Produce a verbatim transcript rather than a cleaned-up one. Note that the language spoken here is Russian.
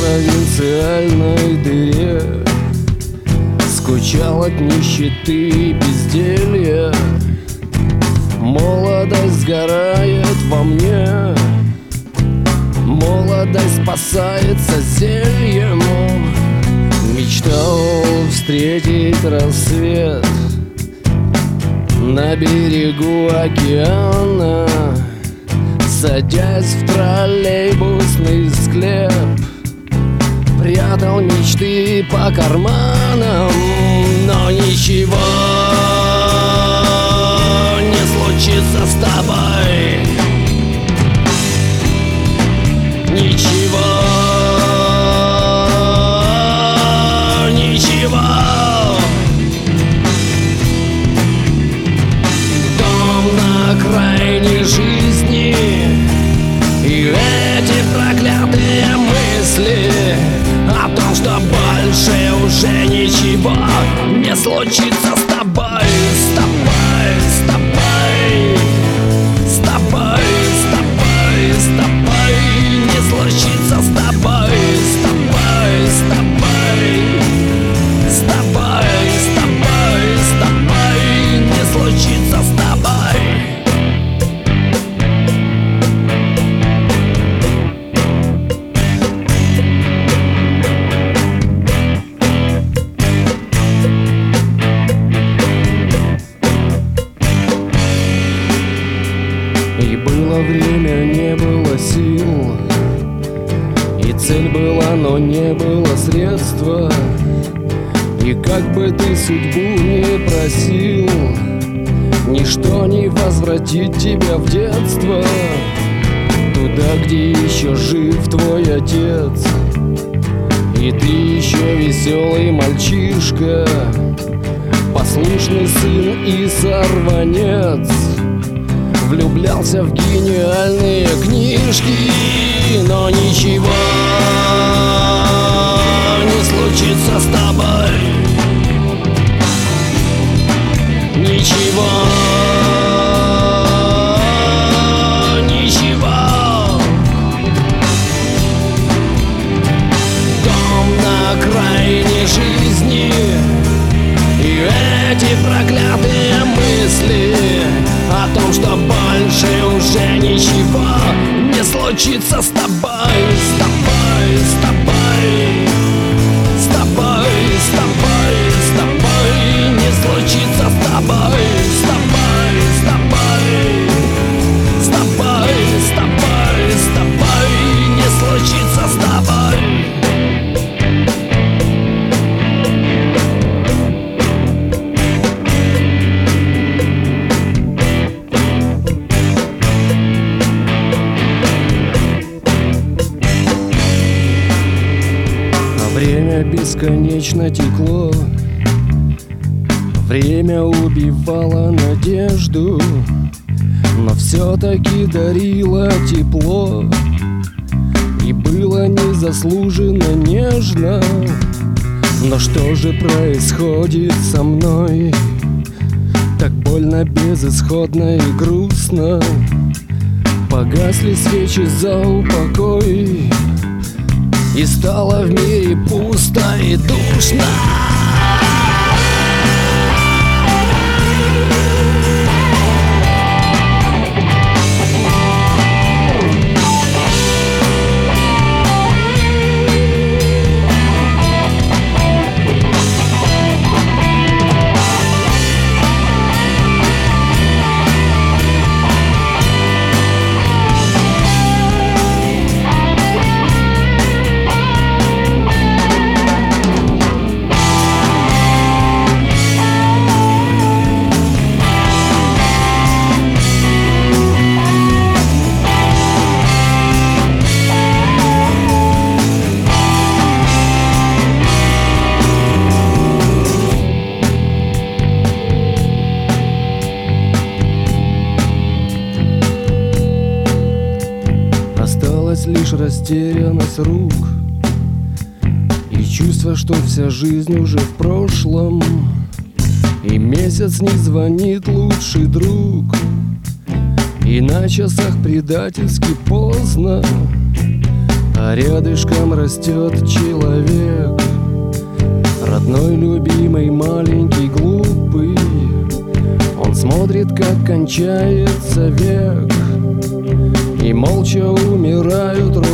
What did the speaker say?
провинциальной дыре, скучал от нищеты и безделья. Молодость сгорает во мне, молодость спасается зельем. Мечтал встретить рассвет на берегу океана, садясь в троллейбусный склеп, прятал мечты по карманам. Но ничего не случится с тобой, ничего, ничего. Дом на окраине жизни и эти проклятые мысли о том, что больше уже ничего не случится с тобой, с тобой, с тобой, с тобой, с тобой, с тобой, не случится с тобой, с тобой, с тобой, с тобой, с тобой, с тобой, не случится с тобой. И было время, не было сил, и цель была, но не было средства. И как бы ты судьбу не просил, ничто не возвратит тебя в детство, туда, где еще жив твой отец, и ты еще веселый мальчишка, послушный сын и сорванец. Влюблялся в гениальные книжки, но ничего не случится с тобой, ничего, ничего. Дом на окраине жизни и эти проклятые мысли о том, что больше уже ничего не случится с тобой, с тобой, с тобой, с тобой, с тобой, с тобой, не случится с тобой, с тобой, с тобой, с тобой, с тобой, с тобой, не случится с тобой. Время бесконечно текло, время убивало надежду, но все-таки дарило тепло, и было незаслуженно нежно. Но что же происходит со мной? Так больно, безысходно и грустно. Погасли свечи за упокой, и стало в мире пусто и душно. Осталась лишь растерянность рук и чувство, что вся жизнь уже в прошлом, и месяц не звонит лучший друг, и на часах предательски поздно. А рядышком растет человек, родной, любимый, маленький, глупый. Он смотрит, как кончается век, и молча умирают